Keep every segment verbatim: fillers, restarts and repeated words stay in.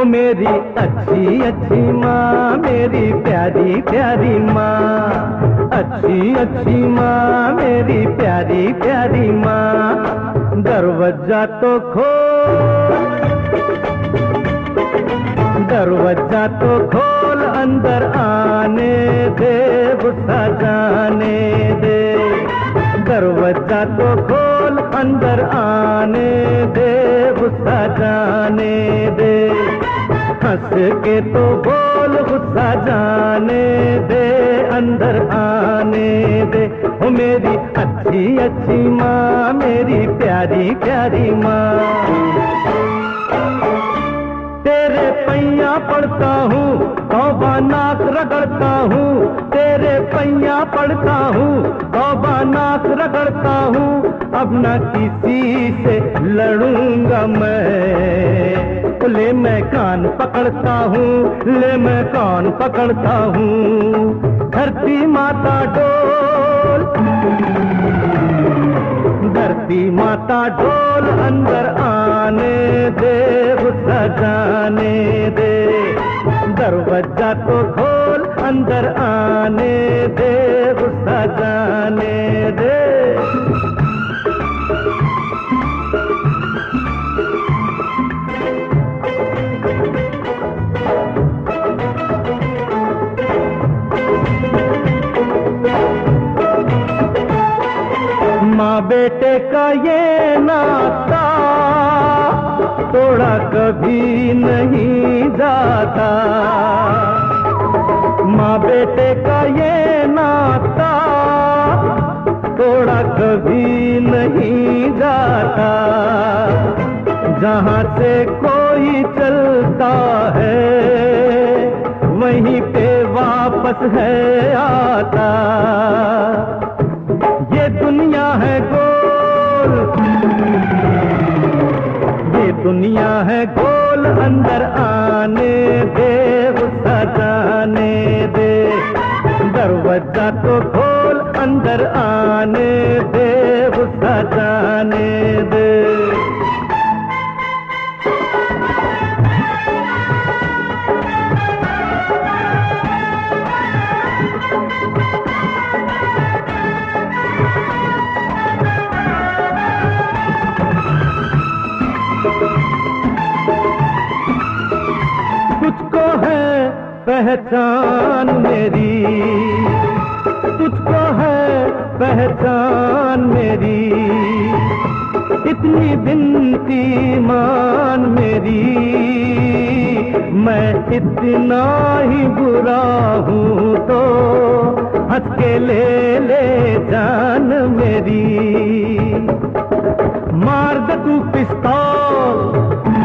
ओ मेरी अच्छी अच्छी माँ, मेरी प्यारी प्यारी माँ। अच्छी अच्छी माँ, मेरी प्यारी प्यारी माँ। दरवाजा तो खोल, दरवाजा तो खोल, अंदर आने दे, गुस्सा जाने दे। दरवाजा तो खोल, अंदर आने दे, गुस्सा जाने दे। हंस के तो बोल, गुस्सा जाने दे, अंदर आने दे। ओ मेरी अच्छी अच्छी माँ, मेरी प्यारी प्यारी माँ। तेरे पैया पड़ता हूँ, तौबा नाक रगड़ता हूँ। तेरे पैया पड़ता हूँ, तौबा नाक रगड़ता हूँ। अब न किसी से लड़ूंगा मैं। ले मैं कान पकड़ता हूँ, ले मैं कान पकड़ता हूँ। धरती माता डोल, धरती माता डोल, अंदर आने दे, गुस्सा जाने दे। दरवाजा तो खोल, अंदर आने दे, गुस्सा जाने दे। माँ बेटे का ये नाता तोड़ा कभी नहीं जाता। माँ बेटे का ये नाता तोड़ा कभी नहीं जाता। जहाँ से कोई चलता है, वहीं पे वापस है आता। ये दुनिया है गोल, ये दुनिया है गोल, अंदर आने दे, गुस्सा जाने दे। दरवाजा तो खोल, अंदर आने दे, गुस्सा जाने दे। तुझको है पहचान मेरी, तुझको है पहचान मेरी। इतनी बिनती मान मेरी, मैं इतना ही बुरा हूँ तो हंस के ले ले जान मेरी। मार दे तू पिस्तौल,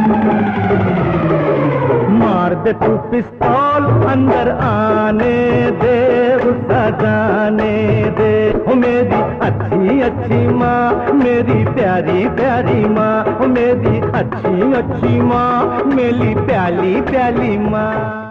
मार दे तू पिस्तौल, अंदर आने दे, गुस्सा जाने दे। ओ मेरी अच्छी अच्छी माँ, मेरी प्यारी प्यारी माँ। ओ मेरी अच्छी अच्छी माँ, मेरी प्याली प्याली माँ।